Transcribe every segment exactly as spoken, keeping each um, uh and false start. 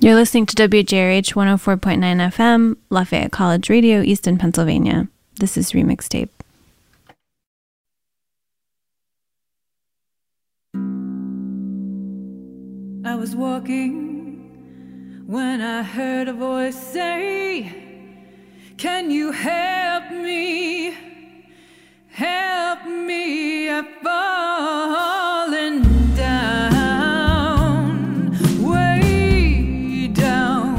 You're listening to W J R H one oh four point nine F M, Lafayette College Radio, Easton, Pennsylvania. This is Remix Tape. I was walking when I heard a voice say, "Can you help me? Help me, I've fallen down, way down."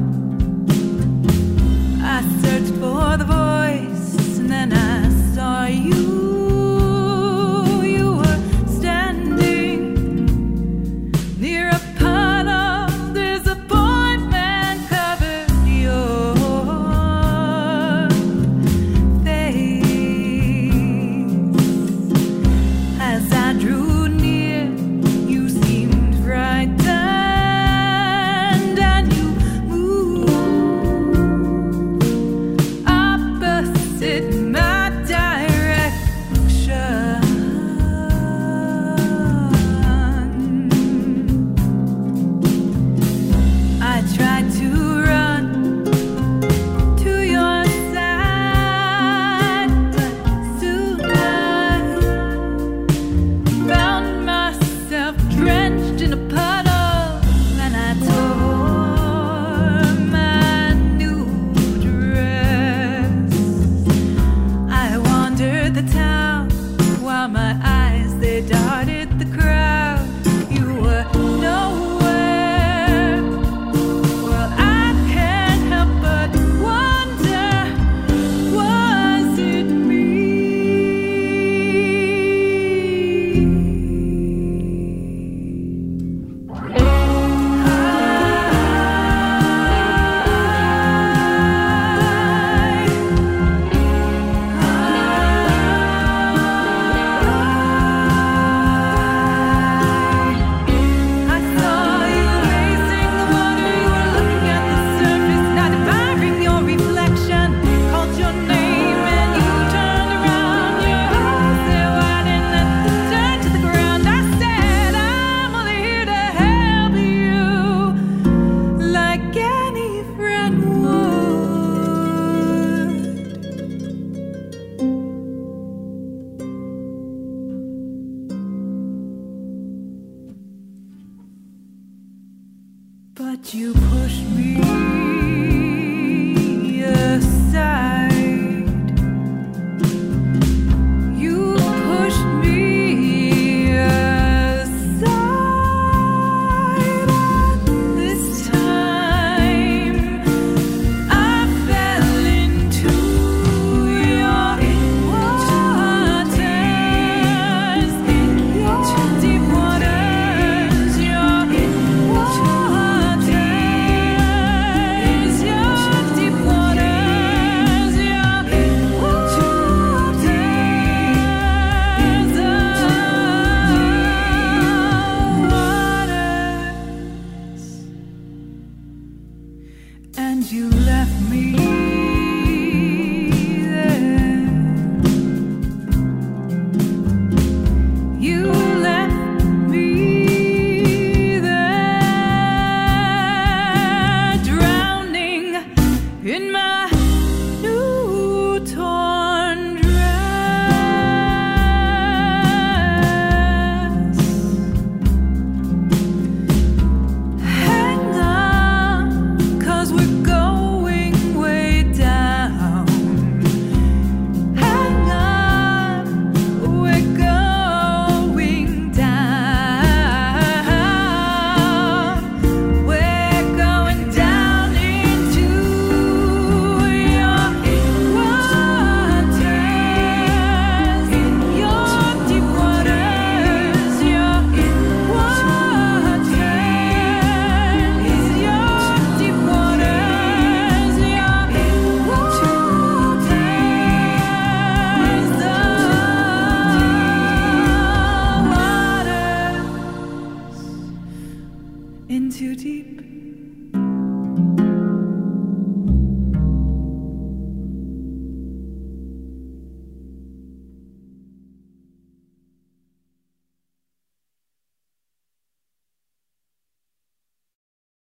I searched for the voice and then I saw you. You were standing near a pot of disappointment covered your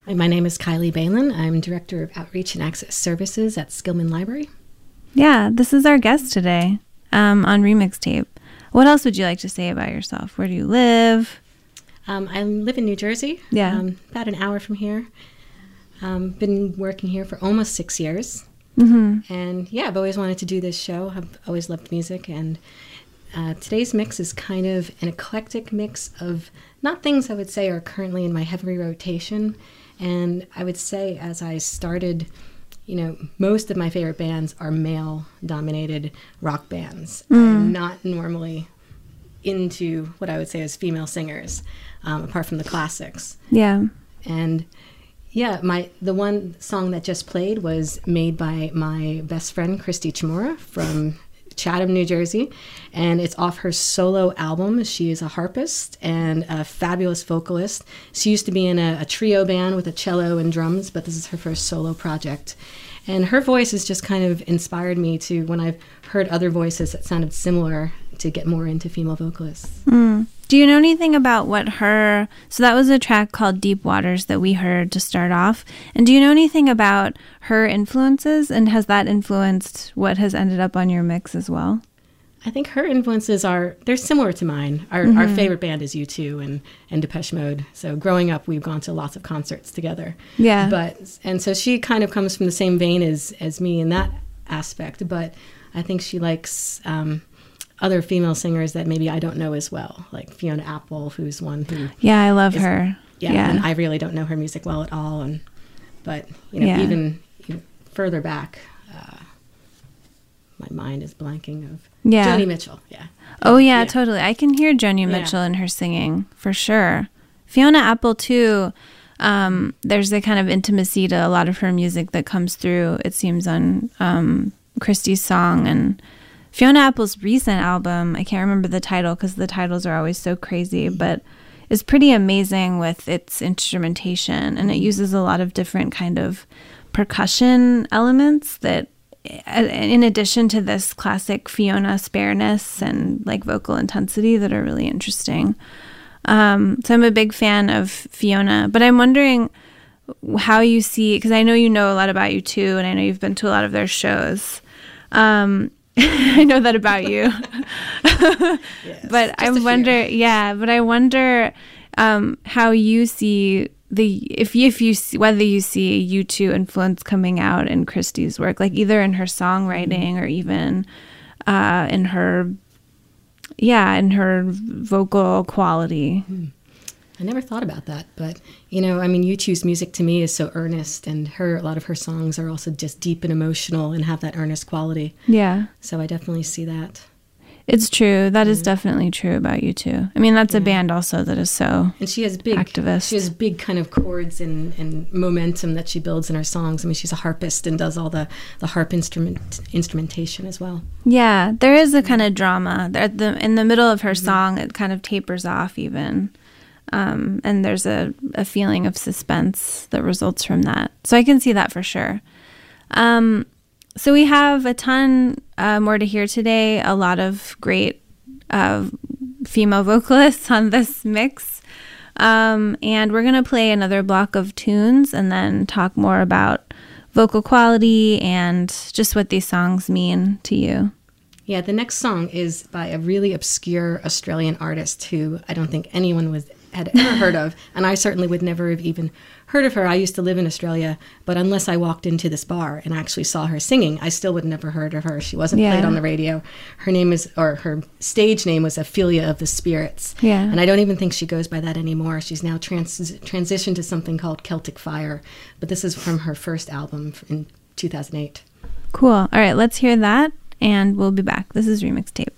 My name is Kylie Balin. I'm Director of Outreach and Access Services at Skillman Library. Yeah, this is our guest today um, on Remix Tape. What else would you like to say about yourself? Where do you live? Um, I live in New Jersey, Yeah. um, about an hour from here. Um, been working here for almost six years. Mm-hmm. And yeah, I've always wanted to do this show. I've always loved music. And uh, today's mix is kind of an eclectic mix of not things I would say are currently in my heavy rotation. And I would say as I started, you know, most of my favorite bands are male-dominated rock bands. Mm. I'm not normally into what I would say is female singers, um, apart from the classics. Yeah. And yeah, my the one song that just played was made by my best friend, Christy Chimura from Chatham, New Jersey, and it's off her solo album. She is a harpist and a fabulous vocalist. She used to be in a, a trio band with a cello and drums, but this is her first solo project. And her voice has just kind of inspired me to, when I've heard other voices that sounded similar, to get more into female vocalists. Mm. Do you know anything about what her... So that was a track called Deep Waters that we heard to start off. And do you know anything about her influences? And has that influenced what has ended up on your mix as well? I think her influences are, they're similar to mine. Our, Mm-hmm. our favorite band is U two and, and Depeche Mode. So growing up, we've gone to lots of concerts together. Yeah. But, and so she kind of comes from the same vein as, as me in that aspect. But I think she likes um, other female singers that maybe I don't know as well, like Fiona Apple, who's one who... Yeah, I love is, her. Yeah, Yeah. and I really don't know her music well at all. And But, you know, Yeah. even, even further back, uh, my mind is blanking of Yeah. Joni Mitchell, yeah. Oh, yeah, Yeah. totally. I can hear Joni Mitchell in her singing, for sure. Fiona Apple, too. Um, there's a kind of intimacy to a lot of her music that comes through, it seems, on um, Christy's song. And Fiona Apple's recent album, I can't remember the title because the titles are always so crazy, but is pretty amazing with its instrumentation. And it uses a lot of different kind of percussion elements that, in addition to this classic Fiona spareness and like vocal intensity, that are really interesting. Um, so I'm a big fan of Fiona, but I'm wondering how you see, because I know you know a lot about U two, and I know you've been to a lot of their shows. Um, I know that about you. Yes, But I just a few. wonder, yeah, but I wonder um, how you see the, if you, if you see, whether you see U two influence coming out in Christy's work, like either in her songwriting or even uh, in her, yeah, in her vocal quality. I never thought about that, but, you know, I mean, U two's music to me is so earnest, and her, a lot of her songs are also just deep and emotional and have that earnest quality. Yeah. So I definitely see that. It's true. That is definitely true about you too. I mean, that's a band also that is so And she has big, activist. she has big kind of chords and, and momentum that she builds in her songs. I mean, she's a harpist and does all the, the harp instrument instrumentation as well. Yeah, there is a kind of drama. There, at the in the middle of her song, it kind of tapers off even. Um, and there's a, a feeling of suspense that results from that. So I can see that for sure. Um, so we have a ton uh, more to hear today. A lot of great uh, female vocalists on this mix. Um, and we're going to play another block of tunes and then talk more about vocal quality and just what these songs mean to you. Yeah, the next song is by a really obscure Australian artist who I don't think anyone was had ever heard of, and I certainly would never have even heard of her. I used to live in Australia, but unless I walked into this bar and actually saw her singing, I still would never heard of her. She wasn't Yeah. played on the radio. Her name is, or her stage name was Ophelia of the Spirits. Yeah. And I don't even think she goes by that anymore. She's now trans- transitioned to something called Celtic Fire, but this is from her first album in two thousand eight. Cool. All right, let's hear that, and we'll be back. This is Remix Tape.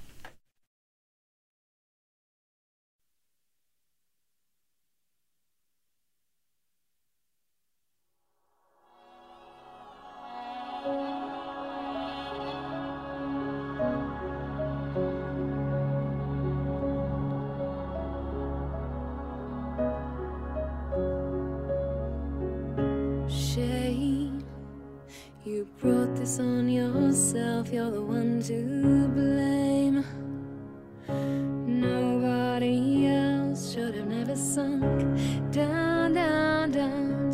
Shame, you brought this on yourself, you're the one to blame. Nobody else should have never sunk down, down, down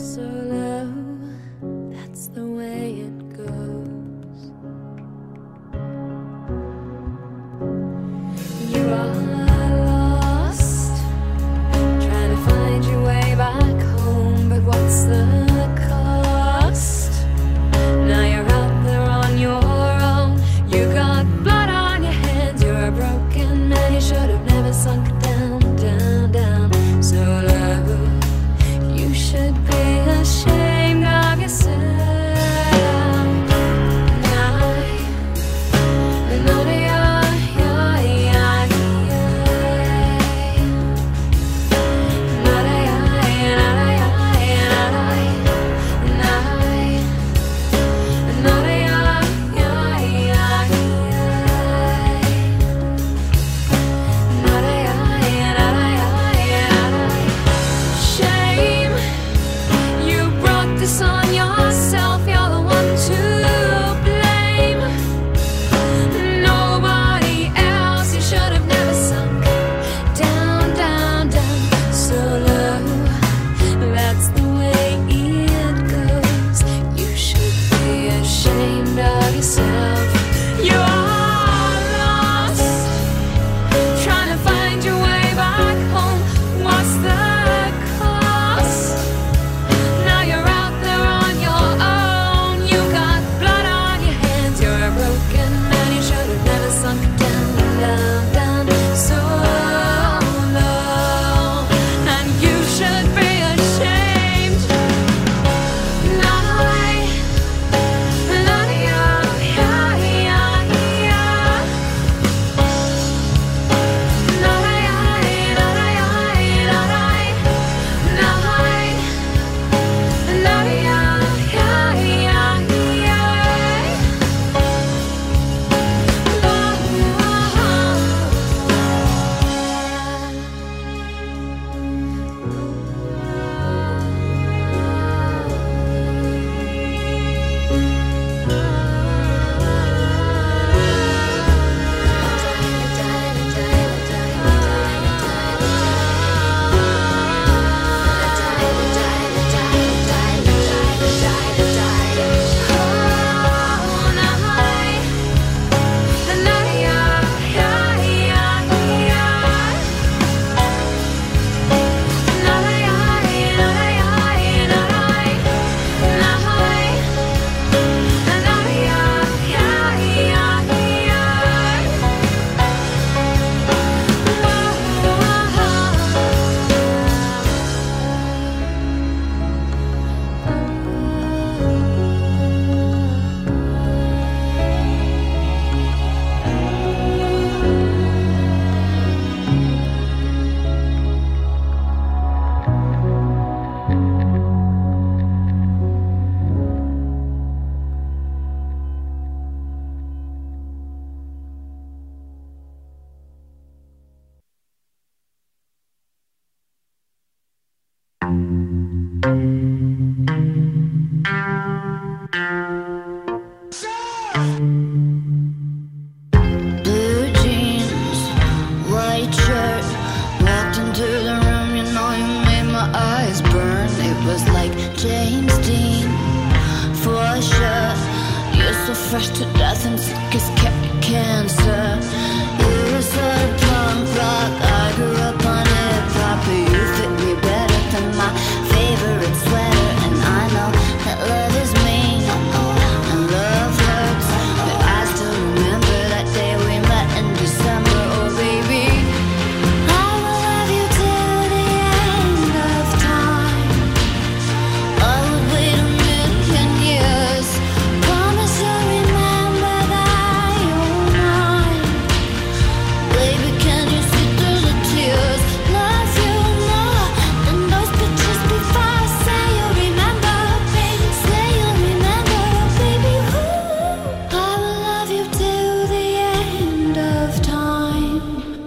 so fresh to death and sick as ca- cancer. You're a sort of punk rock, I grew up on hip-hop, but you fit me better than my favorite sweater. And I know that love is mean, and love hurts, but I still remember that day we met in December. Oh baby, I will love you till the end of time. I would wait a million years. Promise you'll remember that you're mine. Baby, can you see through the tears? Love you more than those pictures before. Say you'll remember, baby. Say you'll remember, baby. Ooh, I will love you till the end of time.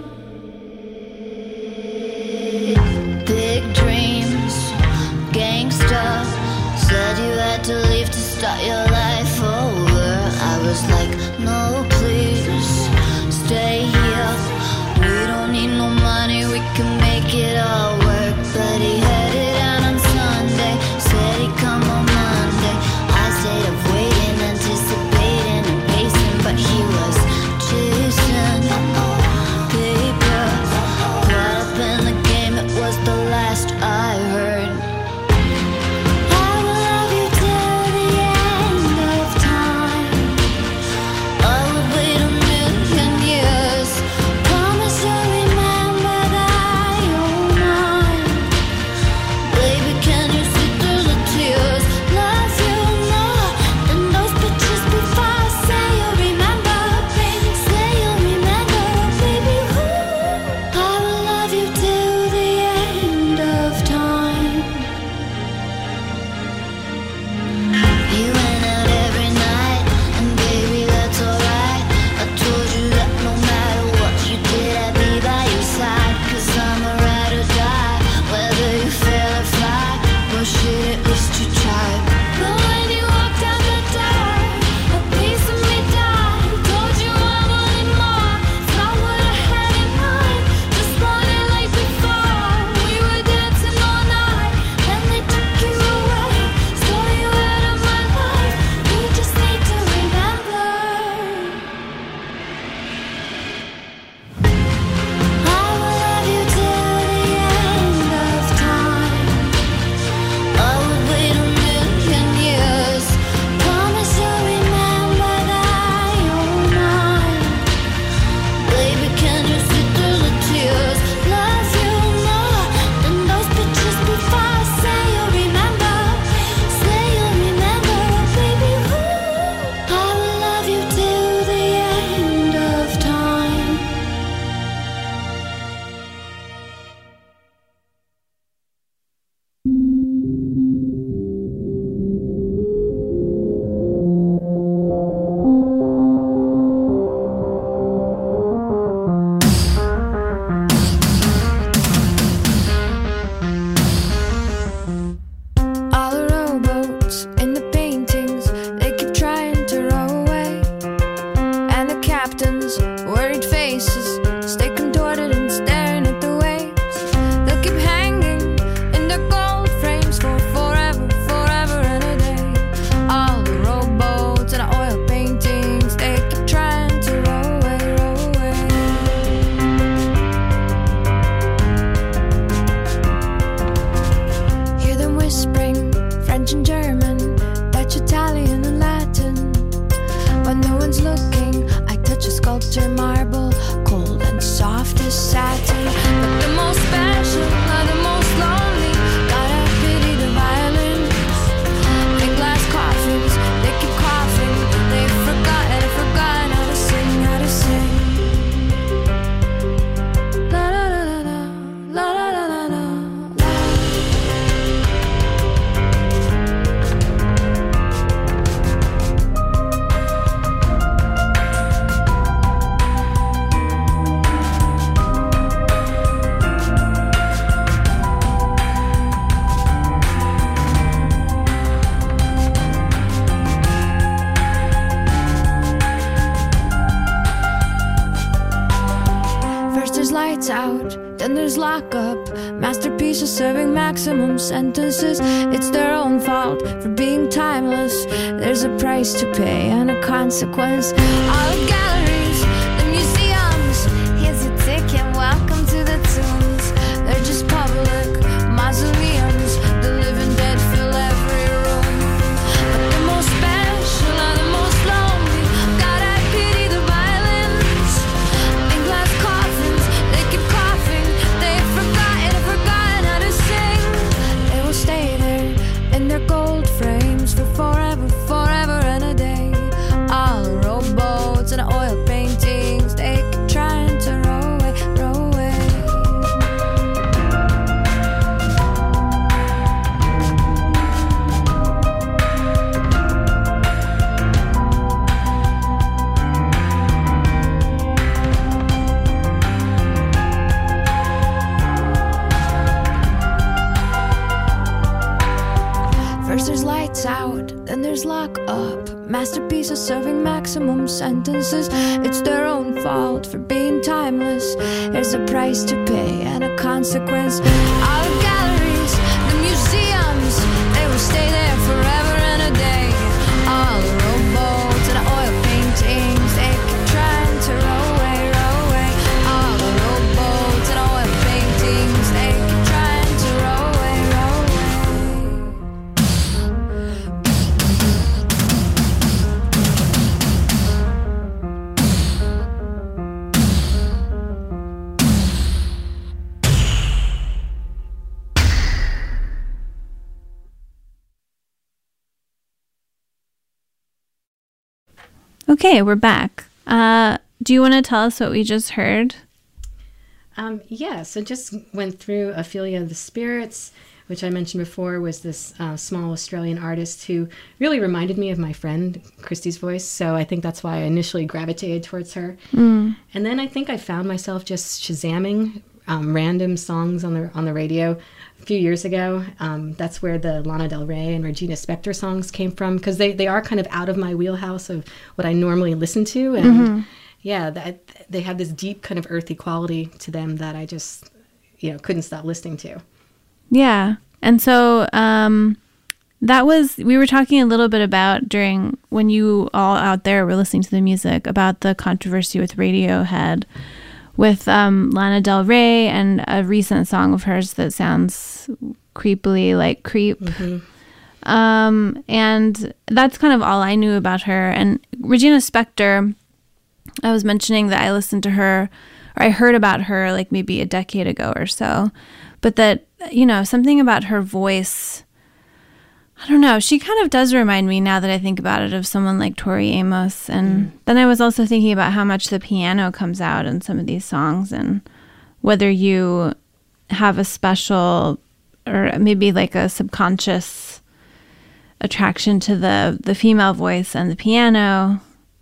Big dreams, gangsta. Said you had to leave to start your life over. I was like, no, please, stay here. We don't need no money, we can make it all work. But he headed out on Sunday, said he'd come on Monday. I stayed up waiting, anticipating and pacing, but he was chasing paper. Caught up in the game, it was the last I heard. I will love you till the end of time. I would wait a million years. Promise you'll remember that you're mine. Baby, can you see through the tears? Love you more than those pictures before. Say you'll remember, baby. Say you'll remember, baby. Ooh, I will love you till the end of time. You went out every night, and baby, that's alright. I told you that no matter what you did, I'd be by your side. Cause I'm a ride or die, whether you fail or fly. Well, shit, at least you tried. But when you walked out the door, a piece of me died. Told you I wanted more, not what I had in mind. Just wanted like before, we were dancing all night. Then they took you away, stole you out of my life. You just need to remember. I will love you till the end of time. I would wait a million years. Promise you'll remember that you're mine. Baby, can you see through the tears? Love you more than those pictures before. Say you'll remember, say you'll remember, baby. Ooh, I will love you till the end of time. All the rowboats in the paintings, they keep trying to row away. And the captain's worried faces stay contorted and staring at the waves. They'll keep hanging in their gold frames for forever, forever and a day. All the rowboats and the oil paintings, they keep trying to row away, row away. Hear them whispering French and German, Dutch, Italian and Latin. When no one's looking, I touch a sculpture marble, cold lights out, then there's lockup. Masterpieces serving maximum sentences. It's their own fault for being timeless. There's a price to pay and a consequence. All the galleries, the museums. Here's your ticket, welcome to the tombs. They're just public mausoleums. The living dead fill every room. But the most special are the most lonely. God, I pity the violence. In glass coffins, they keep coughing. They've forgotten, forgotten how to sing. They will stay there in their gold frames for forever, forever and a day. All the rowboats and oil paintings, they keep trying to row away, row away. First there's lights out, then there's lock up. Masterpieces serving maximum sentences. It's their own fault for being timeless. There's a price to pay and a consequence. All the galleries, the museums, they will stay there forever and a day. All the rowboats and oil paintings, they keep trying to row away, row away. All the rowboats and oil paintings, they keep trying to row away, row away. Okay, we're back. Uh, do you want to tell us what we just heard? Um, yeah, so just went through Ophelia of the Spirits, which I mentioned before was this uh, small Australian artist who really reminded me of my friend Christy's voice. So I think that's why I initially gravitated towards her. Mm. And then I think I found myself just Shazamming um, random songs on the on the radio a few years ago. Um, that's where the Lana Del Rey and Regina Spektor songs came from, because they, they are kind of out of my wheelhouse of what I normally listen to. And mm-hmm. yeah, that, they have this deep kind of earthy quality to them that I just, you know, couldn't stop listening to. Yeah. And so um, that was, we were talking a little bit about during, when you all out there were listening to the music, about the controversy with Radiohead, with um, Lana Del Rey and a recent song of hers that sounds creepily like Creep. Mm-hmm. Um, and that's kind of all I knew about her. And Regina Spektor, I was mentioning that I listened to her, or I heard about her like maybe a decade ago or so, but that, you know, something about her voice, I don't know, she kind of does remind me, now that I think about it, of someone like Tori Amos. And mm. then I was also thinking about how much the piano comes out in some of these songs, and whether you have a special, or maybe like a subconscious attraction to the, the female voice and the piano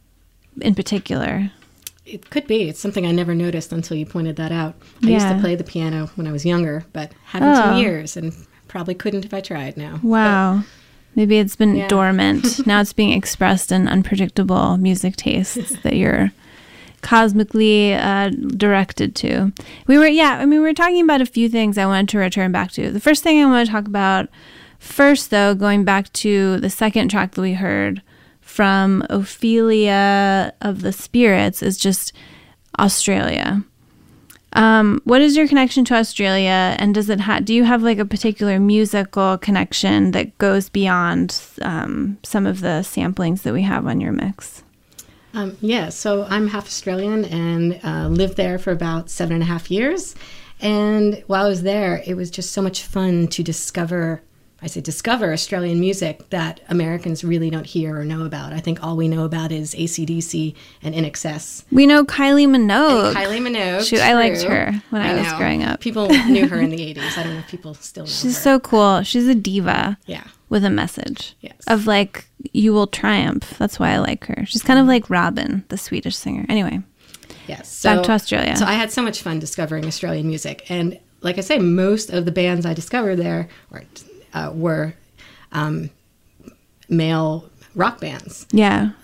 in particular. It could be. It's something I never noticed until you pointed that out. I yeah. used to play the piano when I was younger, but haven't oh. in years, and probably couldn't if I tried now. Wow. But, maybe it's been yeah. dormant. Now it's being expressed in unpredictable music tastes that you're cosmically uh, directed to. We were, yeah, I mean, we were talking about a few things I wanted to return back to. The first thing I want to talk about first, though, going back to the second track that we heard from Ophelia of the Spirits, is just Australia. Um, what is your connection to Australia, and does it ha- do you have like a particular musical connection that goes beyond um, some of the samplings that we have on your mix? Um, yeah, so I'm half Australian and uh, lived there for about seven and a half years. And while I was there, it was just so much fun to discover I say discover Australian music that Americans really don't hear or know about. I think all we know about is A C D C and I N X S. We know Kylie Minogue. And Kylie Minogue. Shoot, I liked her when I, I was growing up. People knew her in the eighties. I don't know if people still know She's her. She's so cool. She's a diva. Yeah. With a message. Yes. Of like, you will triumph. That's why I like her. She's kind of like Robin, the Swedish singer. Anyway. Yes. So, back to Australia. So I had so much fun discovering Australian music. And like I say, most of the bands I discovered there were, uh, were um, male rock bands. Yeah.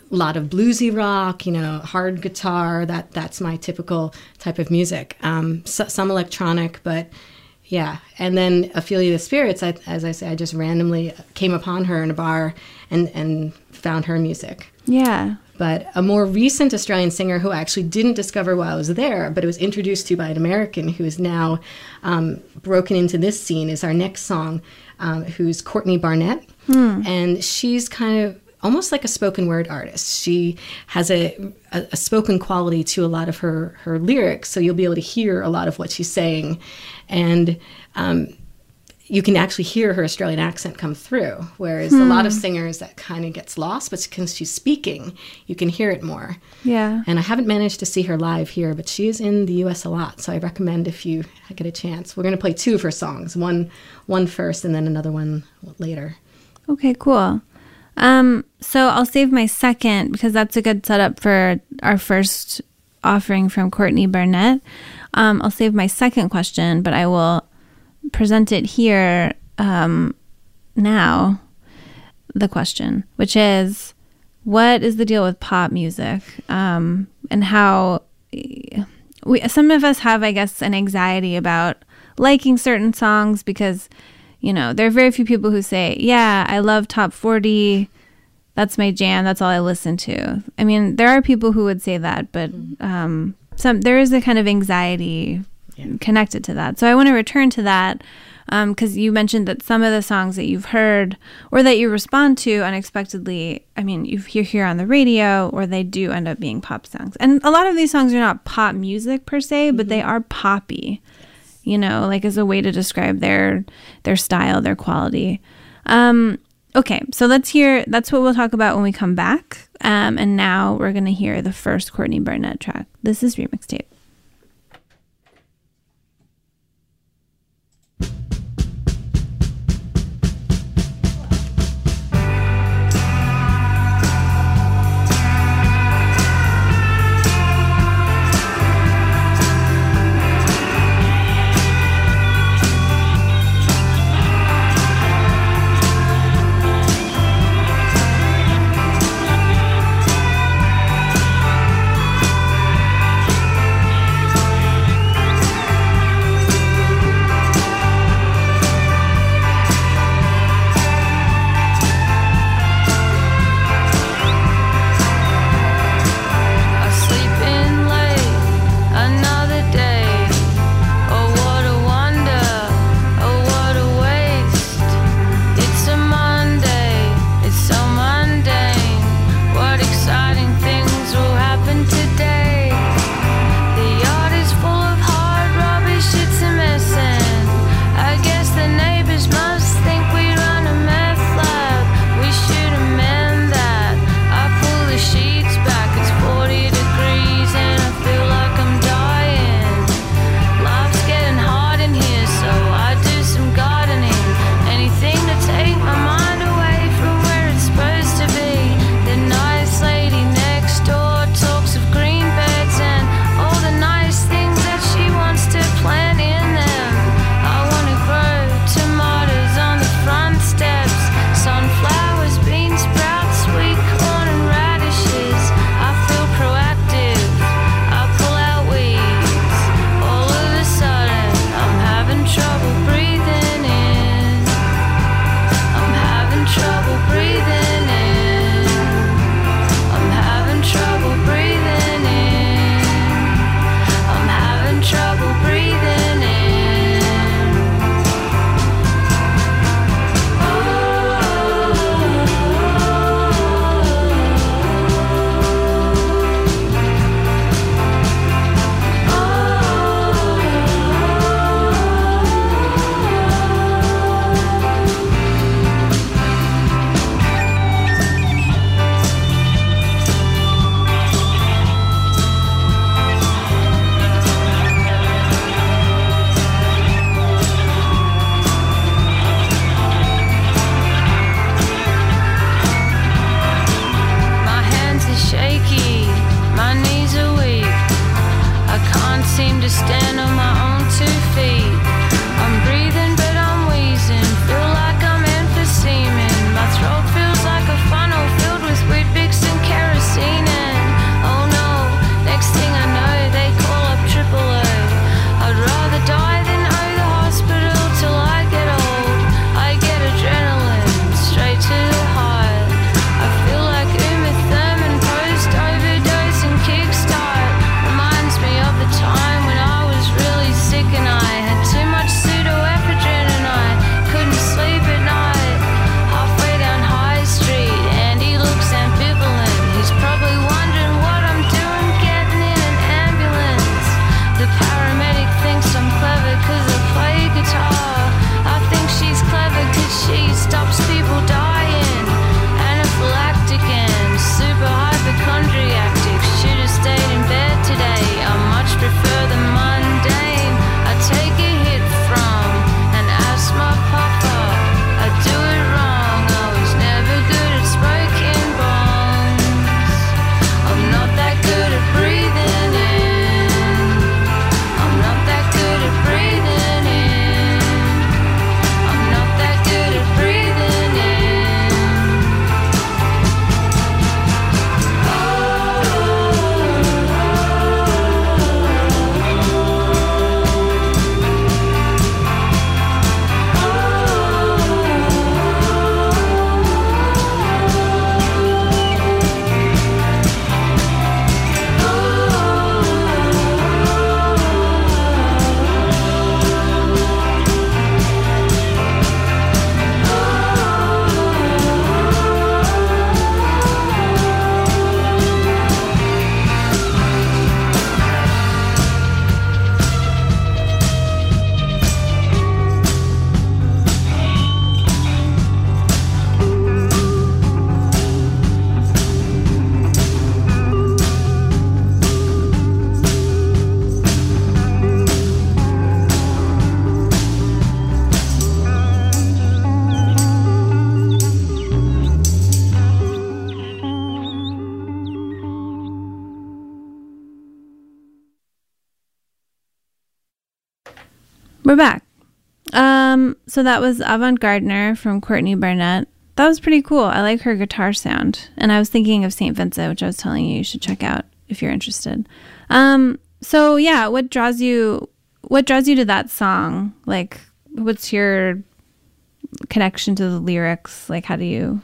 a lot of bluesy rock, you know, hard guitar. That that's my typical type of music. Um, so, some electronic, but yeah. And then Ophelia the Spirits, I, as I say, I just randomly came upon her in a bar and, and found her music. Yeah. But a more recent Australian singer who I actually didn't discover while I was there, but it was introduced to by an American who is now um, broken into this scene, is our next song, um, who's Courtney Barnett. Hmm. And she's kind of almost like a spoken word artist. She has a, a, a spoken quality to a lot of her, her lyrics, so you'll be able to hear a lot of what she's saying. And um, you can actually hear her Australian accent come through, whereas hmm. a lot of singers, that kind of gets lost, but because she's speaking, you can hear it more. Yeah. And I haven't managed to see her live here, but she is in the U S a lot, so I recommend if you get a chance. We're going to play two of her songs, one, one first and then another one later. Okay, cool. Um, so I'll save my second because that's a good setup for our first offering from Courtney Barnett. Um, I'll save my second question, but I will present it here um, now, the question, which is, what is the deal with pop music um, and how we, some of us have, I guess, an anxiety about liking certain songs because, you know, there are very few people who say, yeah, I love top forty. That's my jam. That's all I listen to. I mean, there are people who would say that, but um, some there is a kind of anxiety yeah. connected to that. So I want to return to that because um, you mentioned that some of the songs that you've heard or that you respond to unexpectedly, I mean, you hear here on the radio, or they do end up being pop songs. And a lot of these songs are not pop music per se, but mm-hmm. they are poppy, you know, like as a way to describe their their style, their quality. Um, okay, so let's hear, that's what we'll talk about when we come back. Um, and now we're going to hear the first Courtney Barnett track. This is Remix Tape. Kerosene. We're back. Um, so that was Avant Gardener from Courtney Barnett. That was pretty cool. I like her guitar sound. And I was thinking of Saint Vincent, which I was telling you you should check out if you're interested. Um, so yeah, what draws you what draws you to that song? Like, what's your connection to the lyrics? Like, how do you...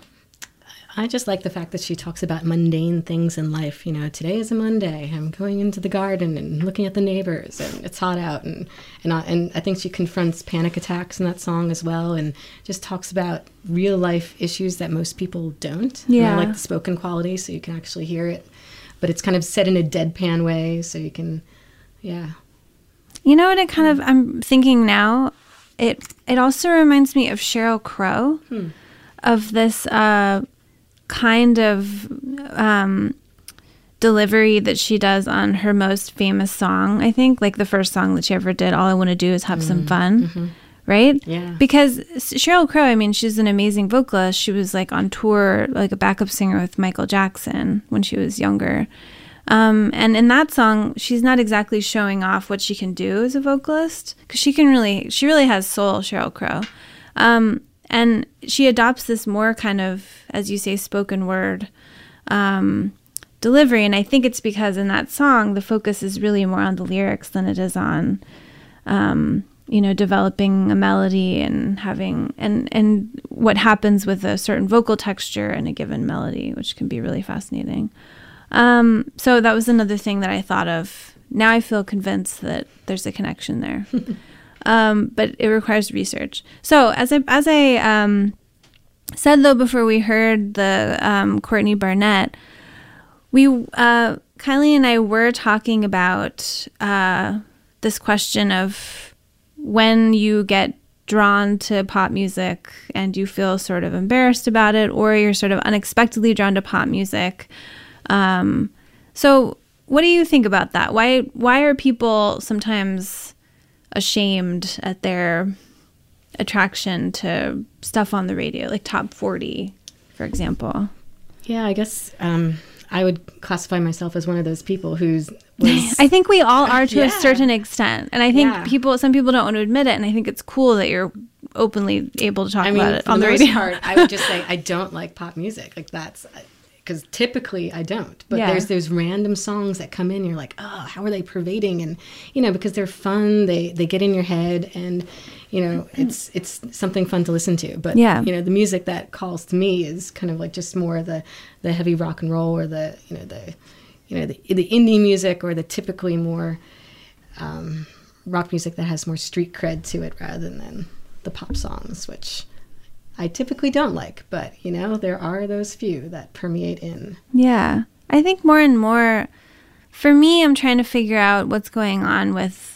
I just like the fact that she talks about mundane things in life. You know, today is a Monday. I'm going into the garden and looking at the neighbors, and it's hot out. And and I, and I think she confronts panic attacks in that song as well, and just talks about real life issues that most people don't. Yeah. And I like the spoken quality, so you can actually hear it. But it's kind of said in a deadpan way, so you can, yeah. You know what it kind of, I'm thinking now, it it also reminds me of Sheryl Crow, Hmm. of this... Uh, kind of um, delivery that she does on her most famous song, I think, like the first song that she ever did, All I Want to Do Is Have mm. Some Fun, mm-hmm. right? Yeah. Because Sheryl Crow, I mean, she's an amazing vocalist. She was like on tour, like a backup singer with Michael Jackson when she was younger. Um, and in that song, she's not exactly showing off what she can do as a vocalist, because she can really, she really has soul, Sheryl Crow. Um, And she adopts this more kind of, as you say, spoken word um, delivery. And I think it's because in that song, the focus is really more on the lyrics than it is on, um, you know, developing a melody and having, and, and what happens with a certain vocal texture in a given melody, which can be really fascinating. Um, so that was another thing that I thought of. Now I feel convinced that there's a connection there. Um, but it requires research. So as I as I um, said though before we heard the um, Courtney Barnett, we uh, Kylie and I were talking about uh, this question of when you get drawn to pop music and you feel sort of embarrassed about it, or you're sort of unexpectedly drawn to pop music. Um, so what do you think about that? Why why are people sometimes ashamed at their attraction to stuff on the radio, like top forty, for example? Yeah, I guess um, I would classify myself as one of those people who's was... I think we all are to yeah. a certain extent. And I think yeah. people, some people don't want to admit it. And I think it's cool that you're openly able to talk I mean, about it for on the, the most radio. part, I would just say I don't like pop music. Like that's... Because typically I don't, but yeah. there's those random songs that come in. You're like, oh, how are they pervading? And you know, because they're fun, they they get in your head, and you know, it's it's something fun to listen to. But yeah. you know, the music that calls to me is kind of like just more the the heavy rock and roll, or the you know the you know the the indie music, or the typically more um, rock music that has more street cred to it, rather than the pop songs, which I typically don't like, but, you know, there are those few that permeate in. Yeah. I think more and more, for me, I'm trying to figure out what's going on with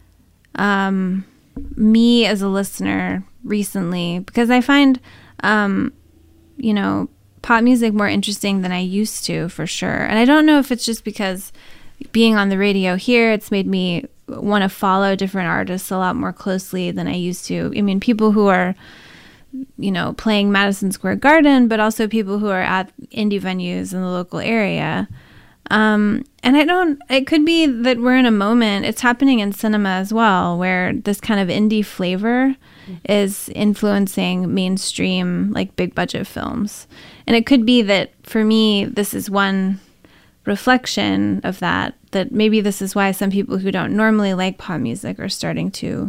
um, me as a listener recently, because I find, um, you know, pop music more interesting than I used to, for sure. And I don't know if it's just because being on the radio here, it's made me want to follow different artists a lot more closely than I used to. I mean, people who are, you know, playing Madison Square Garden, but also people who are at indie venues in the local area. Um, and I don't, it could be that we're in a moment, it's happening in cinema as well, where this kind of indie flavor mm-hmm. is influencing mainstream, like big budget films. And it could be that for me, this is one reflection of that, that maybe this is why some people who don't normally like pop music are starting to,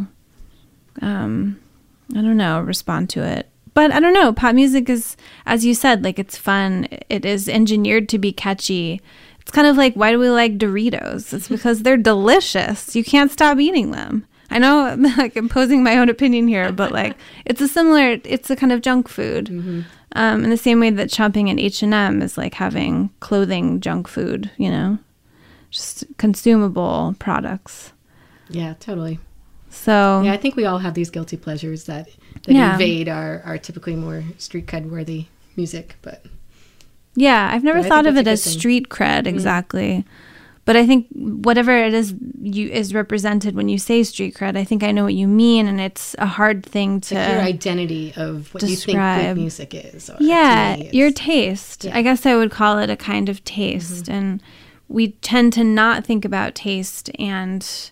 um, I don't know, respond to it. But I don't know, pop music is, as you said, like it's fun. It is engineered to be catchy. It's kind of like, why do we like Doritos? It's because they're delicious. You can't stop eating them. I know I'm like imposing my own opinion here, but like it's a similar, it's a kind of junk food. Mm-hmm. Um, in the same way that shopping at H and M is like having clothing junk food, you know, just consumable products. Yeah, totally. So yeah, I think we all have these guilty pleasures that, that yeah. invade our, our typically more street cred worthy music. But yeah, I've never but thought of it as thing. street cred Mm-hmm. exactly. But I think whatever it is you is represented when you say street cred, I think I know what you mean, and it's a hard thing to like your identity of what describe. You think good music is. Or yeah, to me, your taste. Yeah. I guess I would call it a kind of taste, mm-hmm. and we tend to not think about taste and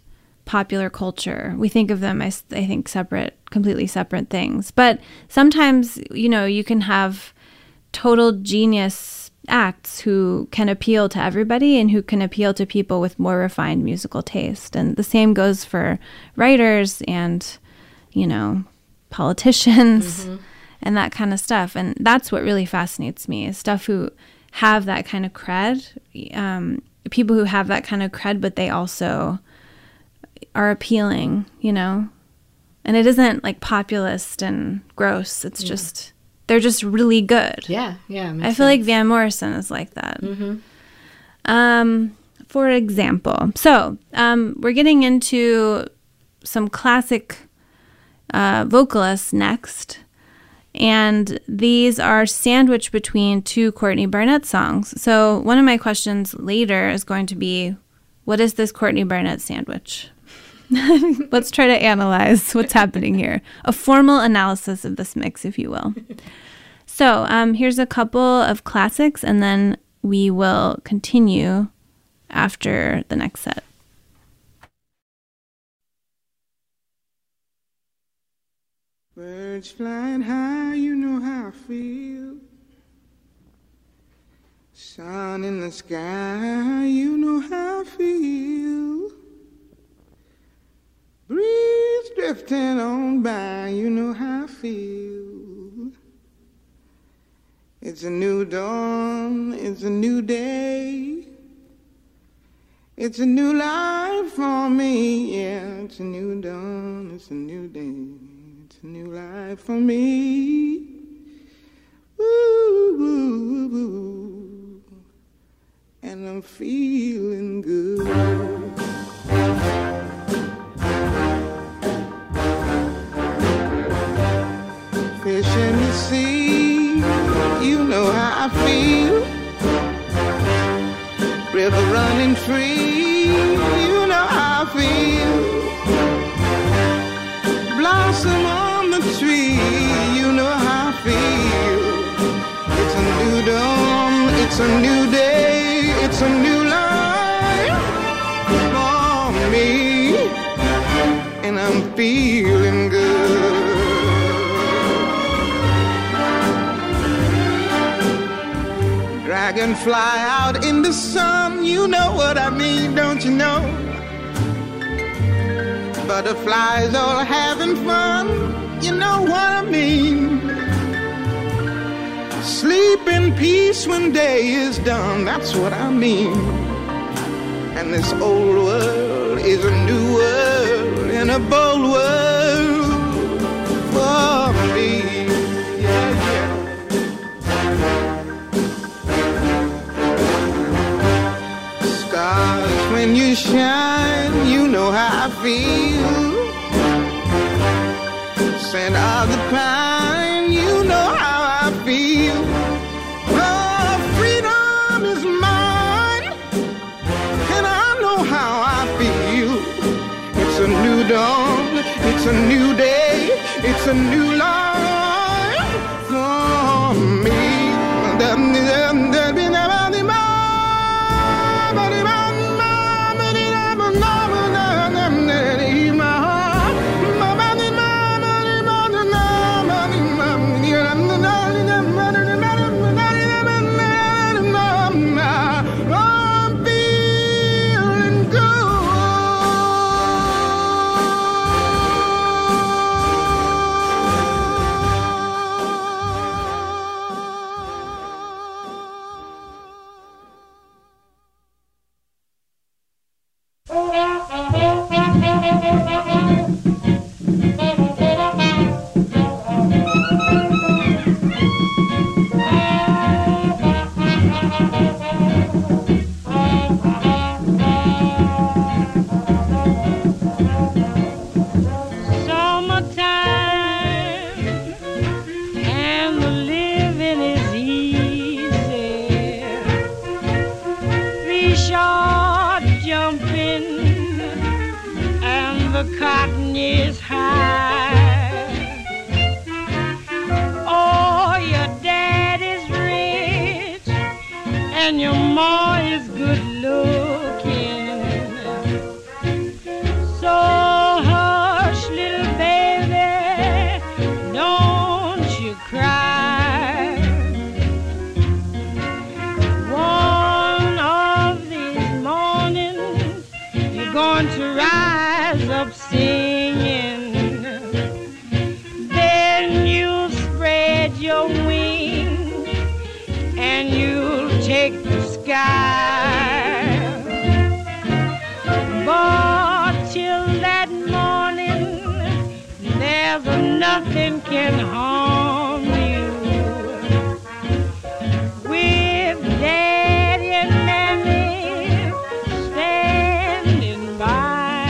popular culture. We think of them as, I think, separate, completely separate things. But sometimes, you know, you can have total genius acts who can appeal to everybody and who can appeal to people with more refined musical taste. And the same goes for writers and, you know, politicians mm-hmm. and that kind of stuff. And that's what really fascinates me, is stuff who have that kind of cred, um, people who have that kind of cred, but they also are appealing, you know? And it isn't like populist and gross. It's yeah. just, they're just really good. Yeah, yeah. I feel sense. like Van Morrison is like that. Mm-hmm. Um, for example, so um, we're getting into some classic uh, vocalists next. And these are sandwiched between two Courtney Barnett songs. So one of my questions later is going to be, what is this Courtney Barnett sandwich? Let's try to analyze what's happening here. A formal analysis of this mix, if you will. So um, here's a couple of classics, and then we will continue after the next set. Birds flying high, you know how I feel. Sun in the sky, you know how I feel. Breeze drifting on by, you know how I feel. It's a new dawn, it's a new day. It's a new life for me, yeah. It's a new dawn, it's a new day. It's a new life for me. Ooh, ooh, ooh. And I'm feeling good. Fish in the sea, you know how I feel. River running free, you know how I feel. Blossom on the tree, you know how I feel. It's a new dawn, it's a new day, it's a new life for me, and I'm feeling good. Dragonfly out in the sun, you know what I mean, don't you know? Butterflies all having fun, you know what I mean. Sleep in peace when day is done, that's what I mean. And this old world is a new world, and a bold world for me. Yeah, yeah. Stars, when you shine, you know how I feel. Scent of the pine, you know how I feel. Oh, freedom is mine, and I know how I feel. It's a new dawn, it's a new day, it's a new life for me. So going to rise up singing. Then you'll spread your wings and you'll take the sky. But till that morning, there's nothing can harm you. With Daddy and Mammy standing by.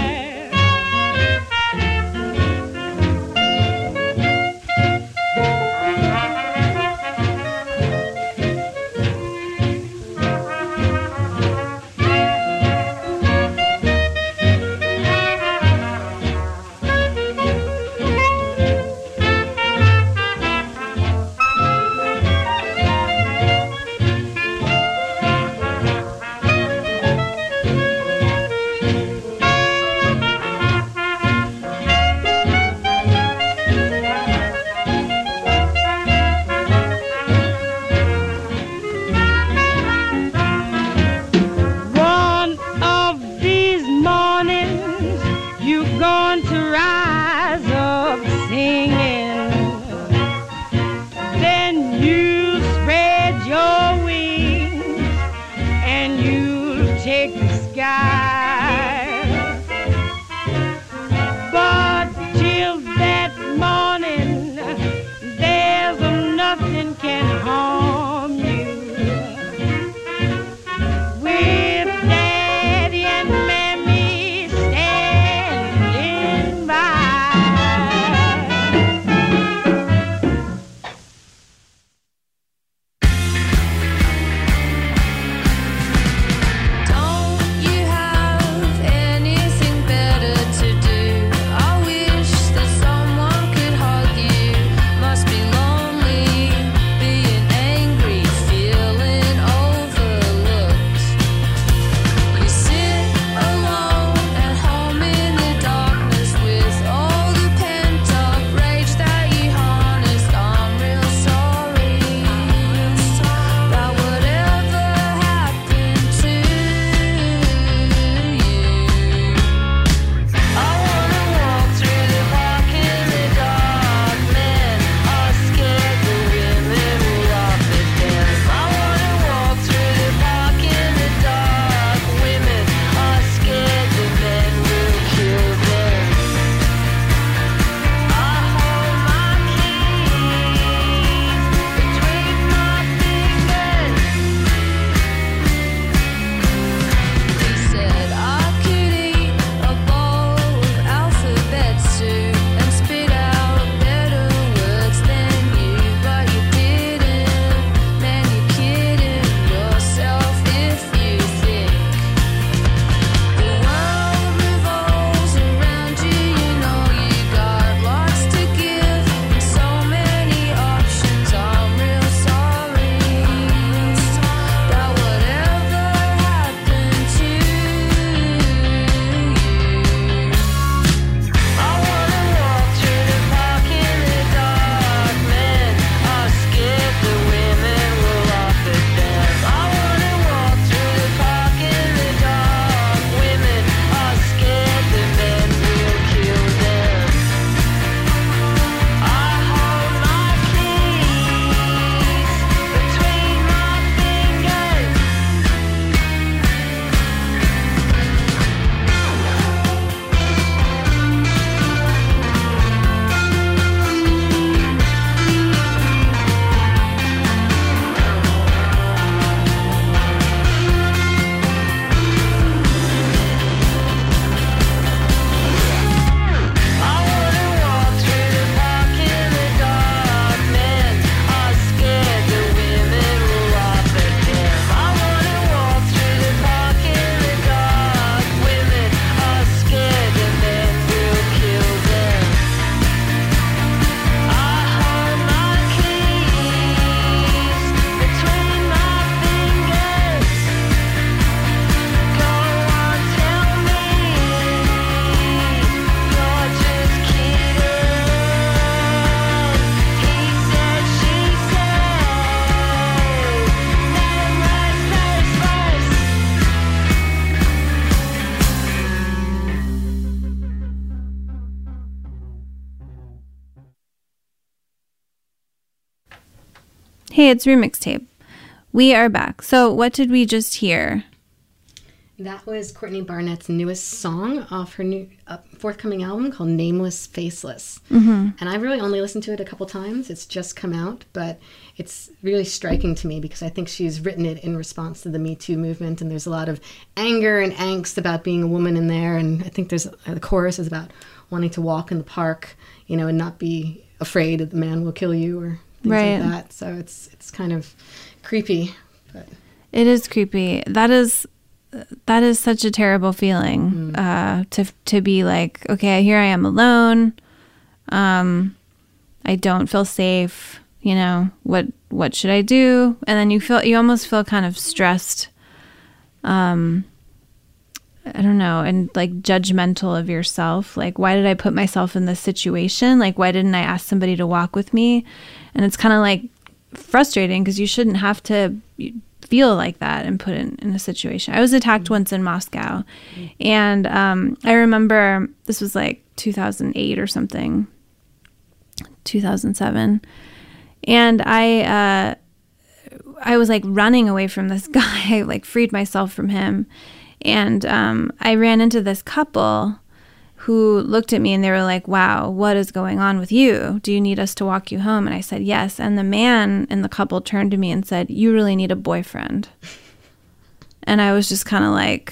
Hey, it's Remix Tape. We are back. So what did we just hear? That was Courtney Barnett's newest song off her new uh, forthcoming album called Nameless Faceless. Mm-hmm. And I've really only listened to it a couple times. It's just come out, but it's really striking to me because I think she's written it in response to the Me Too movement, and there's a lot of anger and angst about being a woman in there. And I think there's uh, the chorus is about wanting to walk in the park, you know, and not be afraid that the man will kill you or things Right. like that. So it's it's kind of creepy, but It is creepy. That is that is such a terrible feeling Mm. uh, to to be like, okay, here I am alone. Um, I don't feel safe. You know, what what should I do? And then you feel you almost feel kind of stressed. Um, I don't know, and like judgmental of yourself. Like, why did I put myself in this situation? Like, why didn't I ask somebody to walk with me? And it's kind of like frustrating because you shouldn't have to feel like that and put in, in a situation. I was attacked once in Moscow, and um, I remember this was like two thousand eight or something, two thousand seven, and I uh, I was like running away from this guy. I like freed myself from him, and um, I ran into this couple who looked at me and they were like, wow, what is going on with you? Do you need us to walk you home? And I said, yes. And the man in the couple turned to me and said, you really need a boyfriend. And I was just kind of like,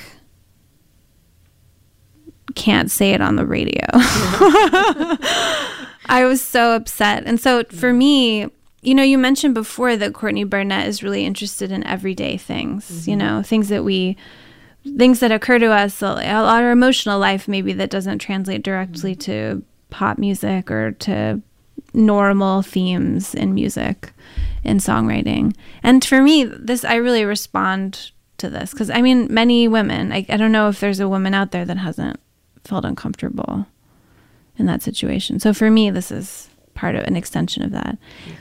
can't say it on the radio. I was so upset. And so for me, you know, you mentioned before that Courtney Barnett is really interested in everyday things, mm-hmm. you know, things that we... things that occur to us, our emotional life maybe that doesn't translate directly to pop music or to normal themes in music in songwriting. And for me, this, I really respond to this because I mean, many women, I, I don't know if there's a woman out there that hasn't felt uncomfortable in that situation. So for me, this is part of an extension of that.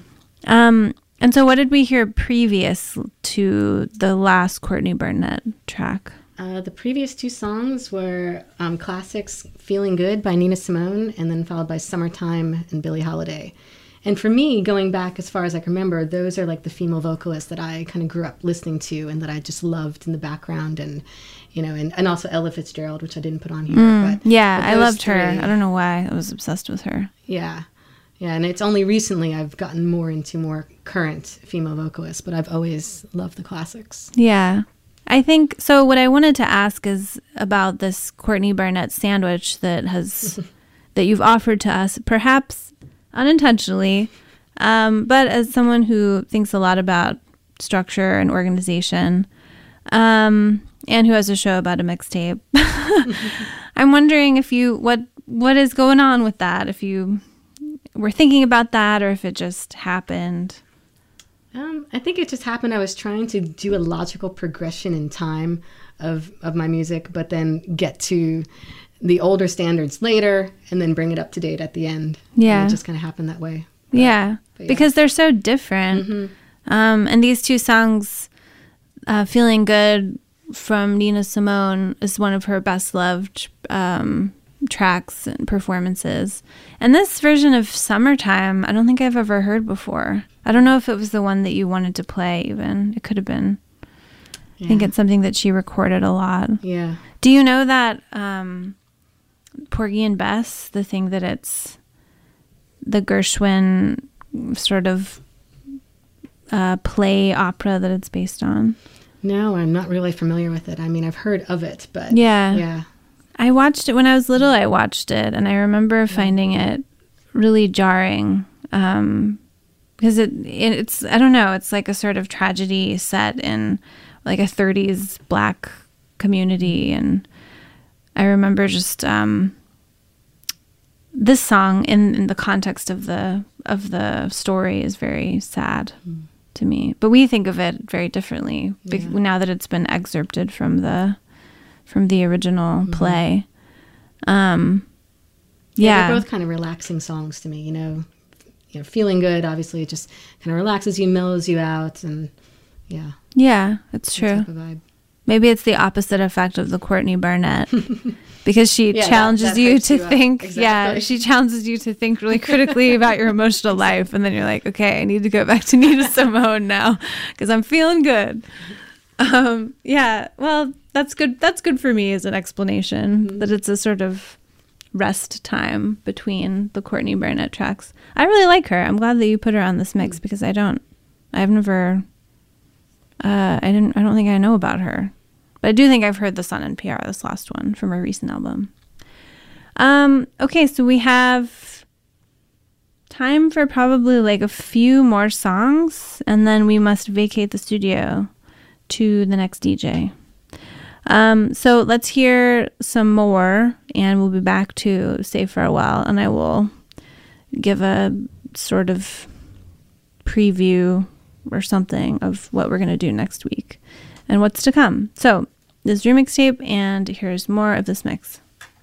Um, and so what did we hear previous to the last Courtney Barnett track? Uh, the previous two songs were um, classics, Feeling Good by Nina Simone, and then followed by Summertime and Billie Holiday. And for me, going back as far as I can remember, those are like the female vocalists that I kind of grew up listening to and that I just loved in the background. And, you know, and, and also Ella Fitzgerald, which I didn't put on here. Mm, but yeah, but I loved three, her. I don't know why. I was obsessed with her. Yeah. Yeah, and it's only recently I've gotten more into more current female vocalists, but I've always loved the classics. Yeah. I think, so what I wanted to ask is about this Courtney Barnett sandwich that has, that you've offered to us, perhaps unintentionally, um, but as someone who thinks a lot about structure and organization, um, and who has a show about a mixtape, I'm wondering if you, what, what is going on with that, if you were thinking about that or if it just happened. Um, I think it just happened. I was trying to do a logical progression in time of of my music, but then get to the older standards later and then bring it up to date at the end. Yeah. And it just kind of happened that way. But, yeah, but yeah. Because they're so different. Mm-hmm. Um, and these two songs, uh, Feeling Good from Nina Simone is one of her best loved um, tracks and performances. And this version of Summertime, I don't think I've ever heard before. I don't know if it was the one that you wanted to play even. It could have been. Yeah. I think it's something that she recorded a lot. Yeah. Do you know that um, Porgy and Bess, the thing that it's the Gershwin sort of uh, play opera that it's based on? No, I'm not really familiar with it. I mean, I've heard of it, but yeah. Yeah. I watched it when I was little. I watched it, and I remember finding it really jarring. Um, Because it, it, it's, I don't know, it's like a sort of tragedy set in like a thirties black community. And I remember just um, this song in, in the context of the of the story is very sad mm. to me. But we think of it very differently yeah. be- now that it's been excerpted from the from the original mm-hmm. play. Um, yeah, yeah, they're both kind of relaxing songs to me, you know. You know, Feeling Good, obviously, it just kind of relaxes you, mellows you out, and yeah. Yeah, it's true. Type of vibe. Maybe it's the opposite effect of the Courtney Barnett. Because she Yeah, that- challenges that you hypes to you up. think, Exactly. yeah, she challenges you to think really critically about your emotional life. And then you're like, okay, I need to go back to Nina Simone now because I'm feeling good. Um, yeah, well, that's good. That's good for me as an explanation Mm-hmm. that it's a sort of rest time between the Courtney Barnett tracks. I really like her. I'm glad that you put her on this mix because I don't, I've never, uh, I didn't, I don't think I know about her. But I do think I've heard this on N P R, this last one from her recent album. Um, okay, so we have time for probably like a few more songs, and then we must vacate the studio to the next D J. Um, so let's hear some more, and we'll be back to say farewell, and I will give a sort of preview or something of what we're going to do next week and what's to come. So this is Dream Mixtape, and here's more of this mix.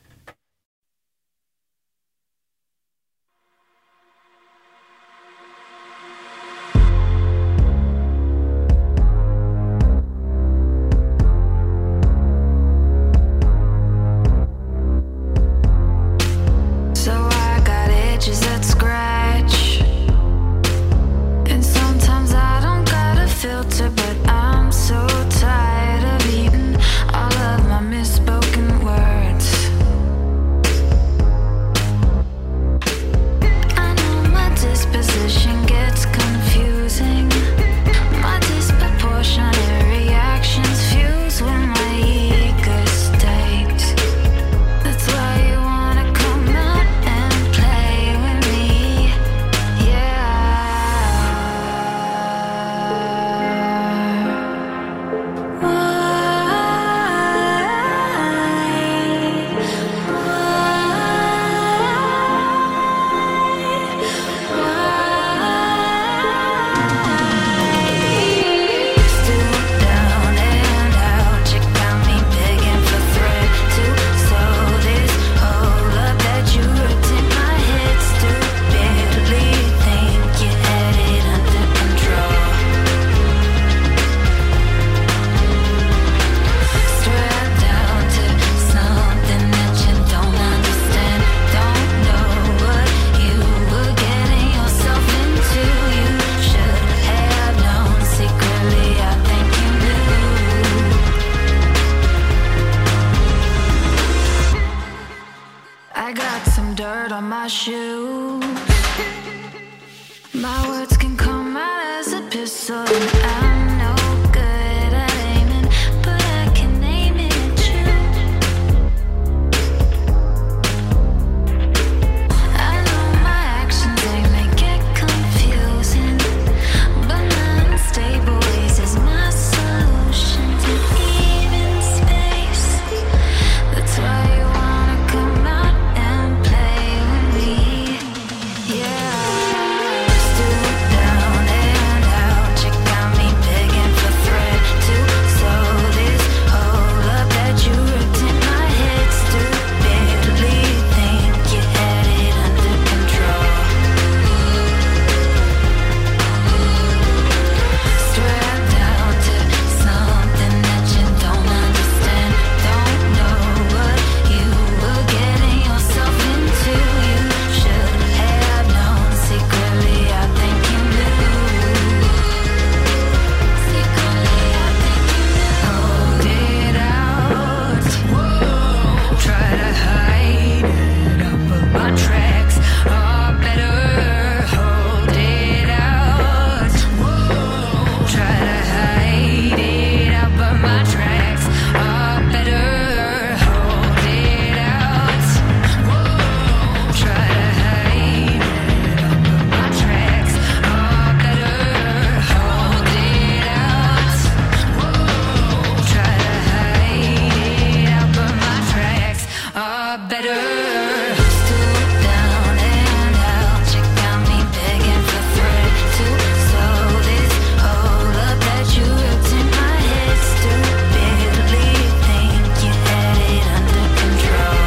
So I got itches that scratch, and sometimes I don't got a filter, but I'm so tired of eating all of my misspoken words. I know my disposition gets confusing. My disproportionate reactions fuse when my ego's staked. That's why you wanna come out and play with me, yeah. Still down and out, you got me begging for thread to sew this hole up that you ripped in my head. Stupidly think you had it under control. Strapped down to something that you don't understand. Don't know what you were getting yourself into. You should have known secretly. I think you knew. I got some dirt on my shoe. My words can come out as a pistol, and I'm no good at aiming, but I can aim it at you. I know my actions, they may get confusing, but my unstable ways is my solution to even space. That's why you wanna come out and play with me, yeah. Still down and out, you got me begging for thread to sew this hole up that you ripped in my head. Stupidly think you had it under control. Strapped down to something that you don't understand. Don't know what you were getting yourself into. You should have known secretly. I think you knew. I got some dirt on my shoe. My words can come out as a pistol, and I'm no good at aiming, but I can aim it at you. I know my actions, they may get confusing, but my unstable ways is my solution to even space. That's why you wanna come out and play with me, yeah. Still down and out, you got me begging for thread to sew this hole up that you ripped in my head. Stupidly think you had it under control. Strapped down to something that you don't understand. Don't know what you were getting yourself into. You should have known secretly. I think you knew. Secretly, I think you knew. Hold it out. Try to hide it up, but my tracks are better. Hold it out. Try to hide it up, but my tracks are better. Hold it out. Try to hide it up, but my tracks are better. Hold it out. Try to hide it up, but my tracks are better. Still down and out, you got me begging for thread to sew this hole up that you ripped in my head. Stupidly think you had it under control.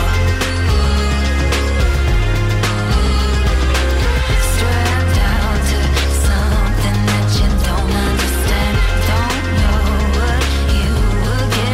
Strapped down to something that you don't understand. Don't know what you were getting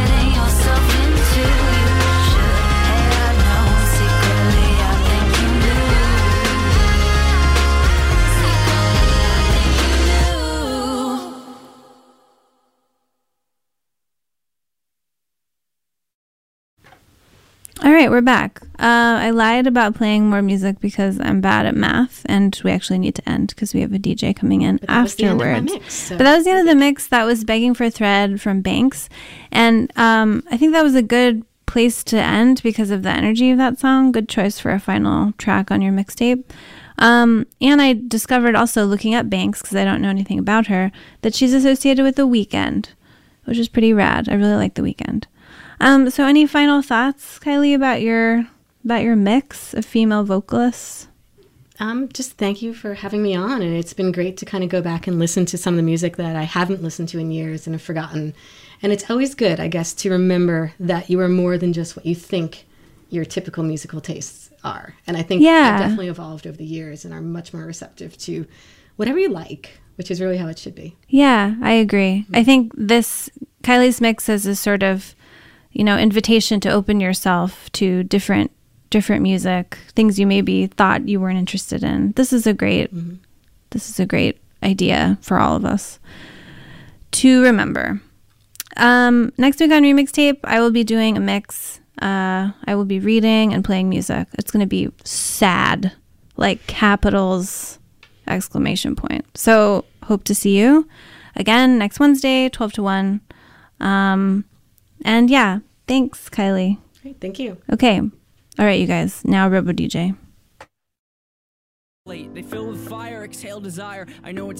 All right, we're back. Uh, I lied about playing more music because I'm bad at math, and we actually need to end because we have a D J coming in But that was the end afterwards. of my mix, so- But that was the end of the mix. That was Begging for a Thread from Banks. And um, I think that was a good place to end because of the energy of that song. Good choice for a final track on your mixtape. Um, and I discovered also looking up Banks, because I don't know anything about her, that she's associated with The Weeknd, which is pretty rad. I really like The Weeknd. Um, so any final thoughts, Kylie, about your about your mix of female vocalists? Um, just thank you for having me on, and it's been great to kind of go back and listen to some of the music that I haven't listened to in years and have forgotten. And it's always good, I guess, to remember that you are more than just what you think your typical musical tastes are. And I think Yeah. I've definitely evolved over the years and are much more receptive to whatever you like, which is really how it should be. Yeah, I agree. I think this Kylie's mix is a sort of, you know, invitation to open yourself to different different music, things you maybe thought you weren't interested in. This is a great Mm-hmm. this is a great idea for all of us to remember. Um, next week on Remix Tape, I will be doing a mix. Uh, I will be reading and playing music. It's going to be sad, like capitals, exclamation point. So hope to see you again next Wednesday, twelve to one. Um, and yeah, thanks, Kylie. Great, thank you. Okay. All right, you guys. Now Robo D J. They fill with fire, exhale desire. I know it's